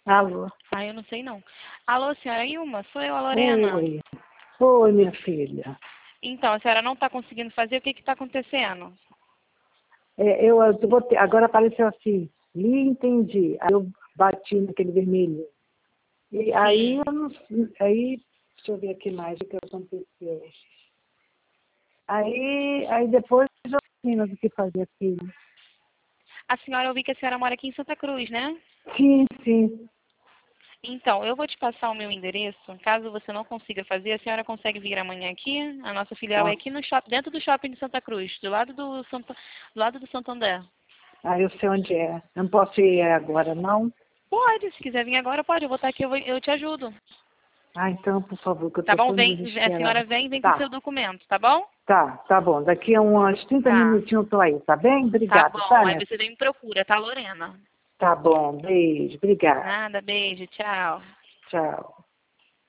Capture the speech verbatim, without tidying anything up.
Alô? Ah, eu não sei não. Alô, senhora Ilma? Sou eu, a Lorena. Oi. Oi, minha filha. Então, a senhora não está conseguindo fazer, o que está acontecendo? É, eu, eu botei, agora apareceu assim, li entendi. Aí eu bati naquele vermelho. E aí, Sim. eu não, aí, deixa eu ver aqui mais o que aconteceu. Aí, aí depois eu ensino o que fazer, filho. A senhora, eu vi que a senhora mora aqui em Santa Cruz, né? Sim, sim. Então, eu vou te passar o meu endereço. Caso você não consiga fazer, a senhora consegue vir amanhã aqui. A nossa filial é Tá. aqui no shopping, dentro do shopping de Santa Cruz, do lado do, Santo, do lado do Santander. Aí eu sei onde é. Eu não posso ir agora, não? Pode, se quiser vir agora, pode. Eu vou estar aqui, eu, vou- eu te ajudo. Ah, então, por favor, que eu Tá tô bom? tão Vem, a desesperada. senhora vem, vem com o seu Tá, documento, tá bom? tá, tá bom. Daqui a uns trinta Tá. minutinhos eu tô aí, tá bem? Tá Obrigada, bom. tá, Aí minha você vem e me procura, tá, Lorena? Tá bom, beijo, obrigada. Nada, beijo, tchau. Tchau.